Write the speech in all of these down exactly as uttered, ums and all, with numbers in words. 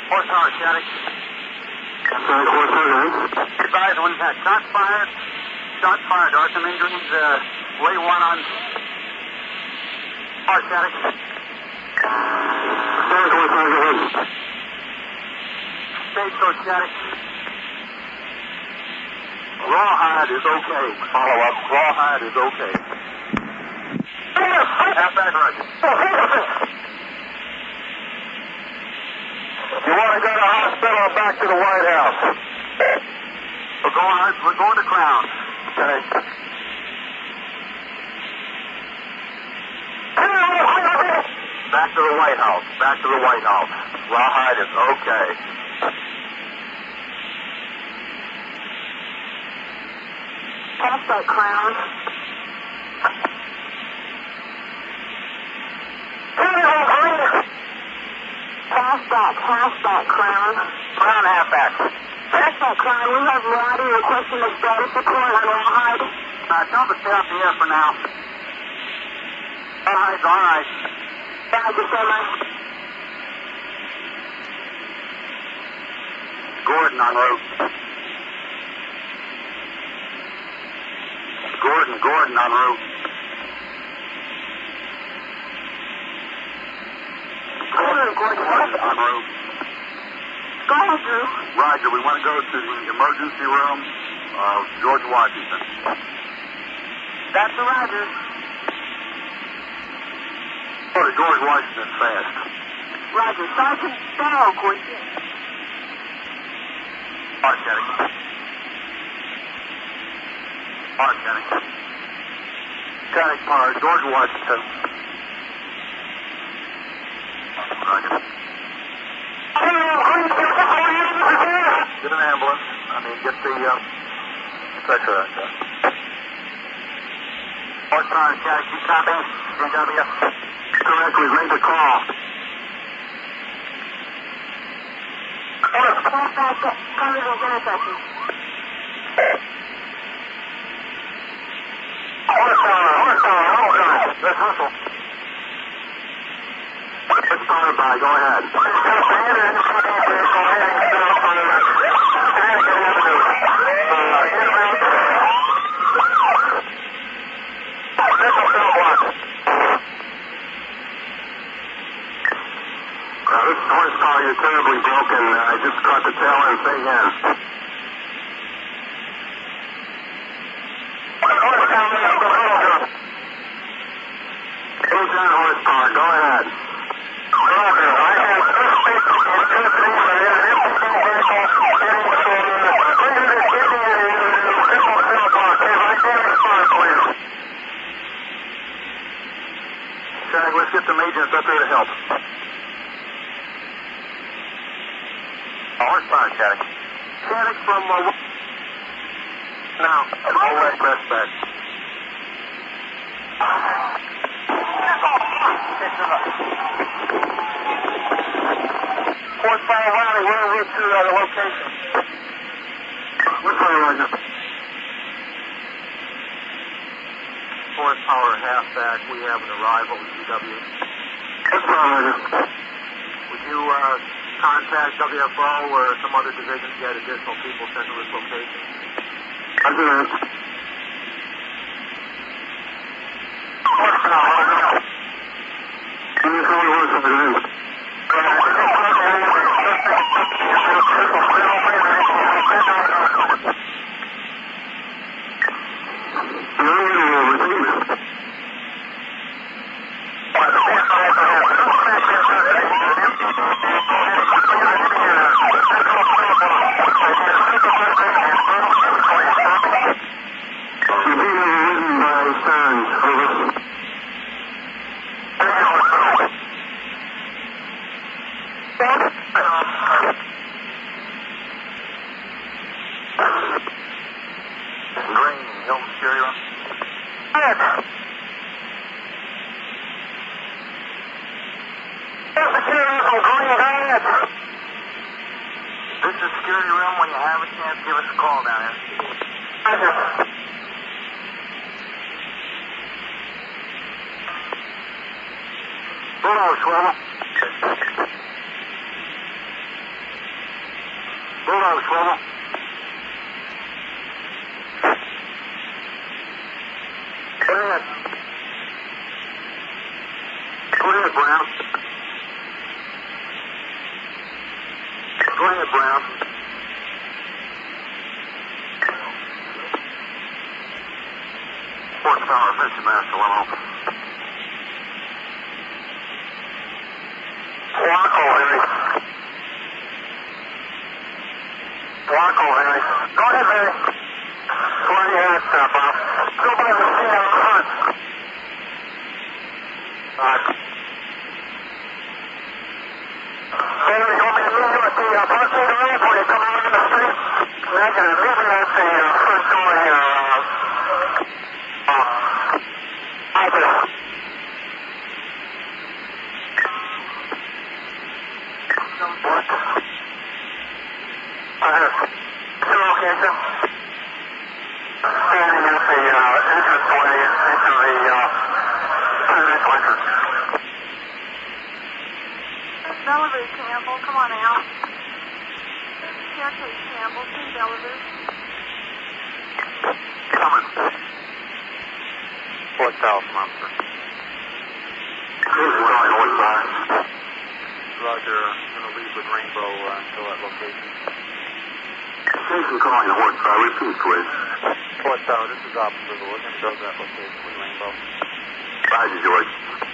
Horsepower, Shattuck. Sorry, horsepower, Advise when you've had shots fired. Shots fired. There are some injuries. Uh, lay one on. Horse, Shattuck. Sorry, horsepower, go ahead. Stagecoach, Shattuck. Rawhide is okay. Follow up. Rawhide is okay. Half back, Roger. You want to go to the hospital or back to the White House? We're going, we're going to Crown. Okay. Back to the White House. Back to the White House. Rawhide is okay. Pass that, Crown. Pass that, pass that, Crown. Crown halfback. Pass that, Crown. We have Roddy requesting a status report on Rawhide. Uh, tell them to stay off the air for now. Rawhide's all right. Thank you so much. Gordon en route. Gordon, Gordon en route. Gordon, Gordon, what? En route. Go ahead, Drew. Roger, we want to go to the emergency room of George Washington. That's the Roger. Go to George Washington fast. Roger. Sergeant Barrow, could you? All right, Shattuck. All right, Shattuck. Shattuck, Power, George Washington. Roger. Get an ambulance. I mean, get the, uh, stretcher. Horsepower, Shattuck, you copy? G W. Correct, we've made the call. Pass that, come to these intersections. Horsepower, horsepower, hold on. Let's hustle. Let's start by, go ahead. Horsepower, you're terribly broken. I just caught the tail end. Say again. Who's on horsepower? Go ahead. Shag, let's get some agents up here to help. Horsepower, Shattuck. Shattuck from, uh, now, all right, press back. Horsepower, Riley, we're en route to uh, the location. Horsepower, Roger. Horsepower, halfback, we have an arrival at G W. Horsepower, Roger. Would you, uh, contact W F O or some other division to get additional people sent to this location? Roger that. Horsepower, can you call the horsepower? Charlie, Swivel. Go ahead. Go ahead, Brown. Go ahead, Brown. Horsepower, Mister Master, one off. Waco, Harry. Waco, Harry. Go ahead, Harry. Go ahead, you had stuff, Bob. Go by the scene out front. Uh, Harry, you want me to meet you at the uh, front door ramp when you come out on the street? Negative. Meet me at the uh, front door here. Uh, uh, out there. What? Uh, two location. Standing at the uh, entranceway into the uh, presidential entrance. Bellevue, Campbell, come on out. Staircase, Campbell, see Bellevue. Coming. Four South, Monster. This is Charlie, north side. Roger, I'm going to leave with Rainbow uh, until that location. Jason calling the horsepower. Repeat, please. Four South, this is Officer. We're going to go to that location with Rainbow. Roger, George.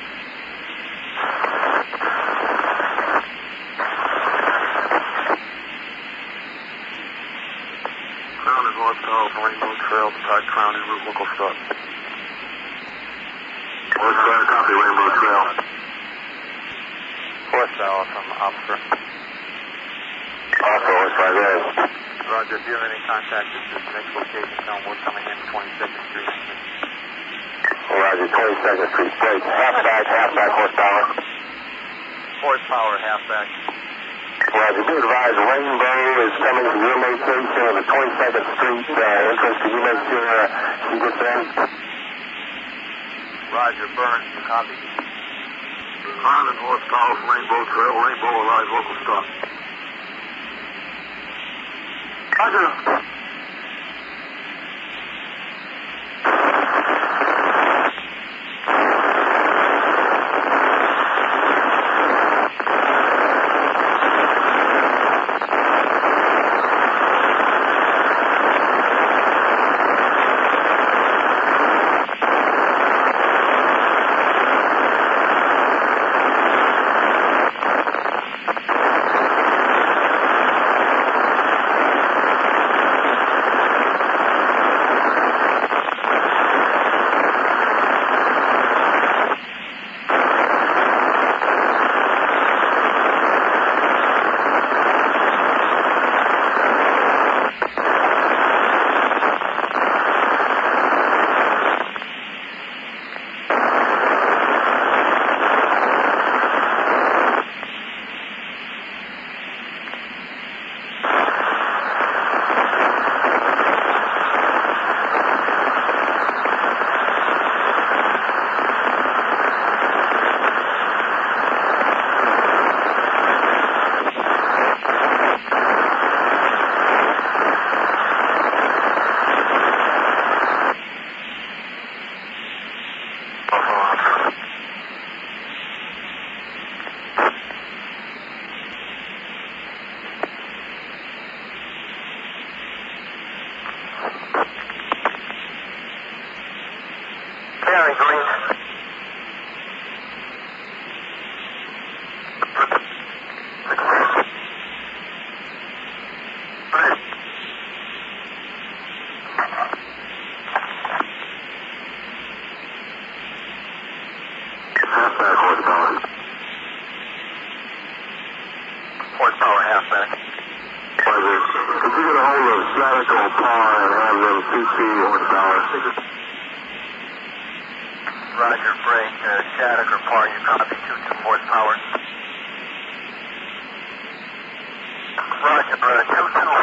Crown and horsepower from Rainbow Trail beside Crown and Route Local Stop. Horsepower, copy, Rainbow Trail. Horsepower from Officer. Also, horsepower, go ahead. Roger, if you have any contact at this next location, tell them we're coming in twenty-second Street. Roger, twenty-second Street, straight. Halfback, halfback, horsepower. Horsepower, halfback. Roger, be advised, Rainbow is coming to your location of the twenty-second Street uh, entrance. Can you make sure uh, she gets in? Roger, Burns, copy. Crown and horsepower from Rainbow Trail. Rainbow arrives local stop. Roger. Roger, break. Uh, Shattuck or Par, you copy two two horsepower. Roger, uh, two two